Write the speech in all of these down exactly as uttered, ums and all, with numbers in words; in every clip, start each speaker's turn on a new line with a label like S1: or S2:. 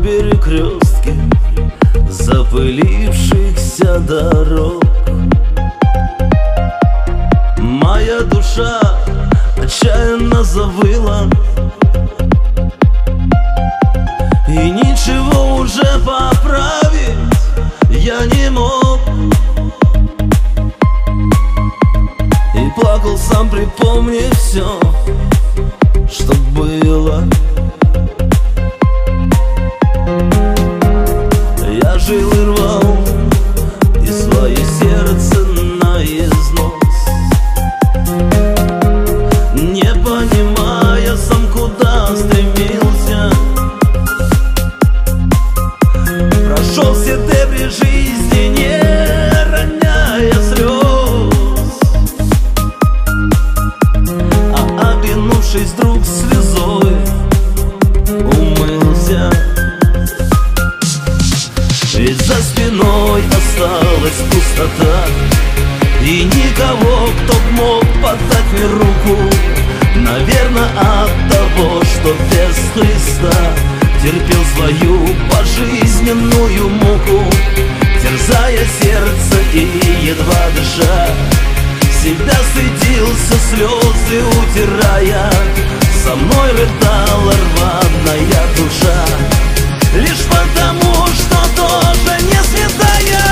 S1: перекрестке запылившихся дорог. Моя душа отчаянно завыла, и ничего уже поправить я не мог. И плакал сам, припомнив все, что было. Я жил и рвал и свое сердце на износ, не понимая сам, куда стремился. Прошел все дебри жизни, не роняя слез, а оглянувшись вдруг слезой умылся. Ведь за спиной осталась пустота, и никого, кто б мог подать мне руку. Наверное, от того, что без Христа терпел свою пожизненную муку, терзая сердце и едва дыша, себя стыдился, слезы утирая. Со мной рыдала рваная душа, лишь потому, что тоже не святая.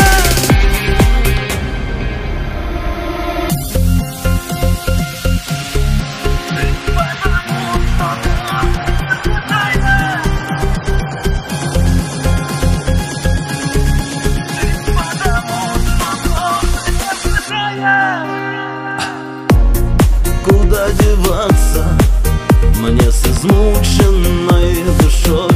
S1: Куда деваться мне с измученной душой?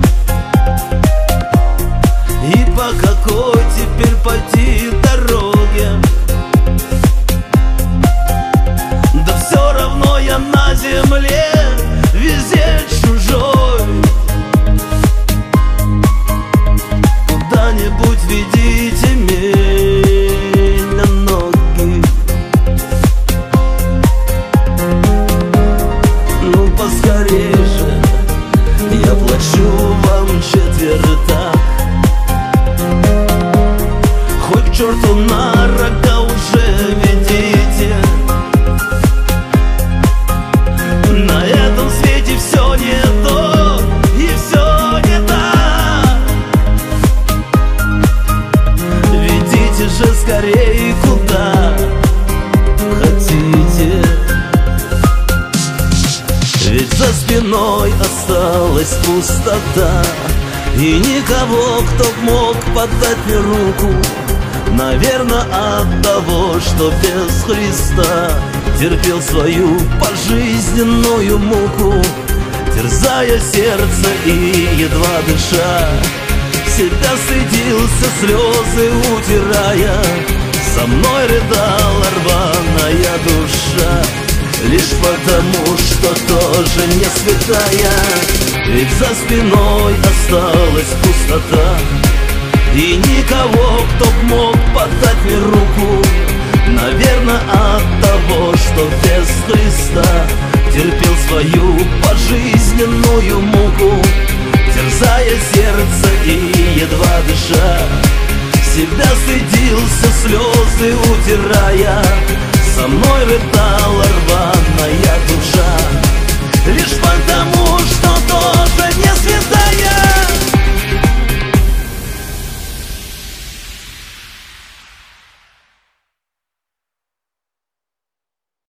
S1: И по какой теперь пойти дороге? Да все равно я на земле везде чужой. Куда-нибудь ведите меня, ноги. Ну поскорей же, я плачу вам четвертак. Хоть к черту на рога уже ведите. На этом свете все не то и все не так. Ведите же скорее, куда хотите. Ведь за спиной осталась пустота, и никого, кто б мог подать мне руку. Наверное, от того, что без Христа терпел свою пожизненную муку, терзая сердце и едва дыша, себя стыдился, слезы утирая. Со мной рыдала рваная душа, лишь потому, что тоже не святая. Ведь за спиной осталась пустота, и никого, кто б мог подать мне руку. Наверное, от того, что без Христа терпел свою пожизненную муку, терзая сердце и едва дыша, себя стыдился, слезы утирая. Со мной рыдала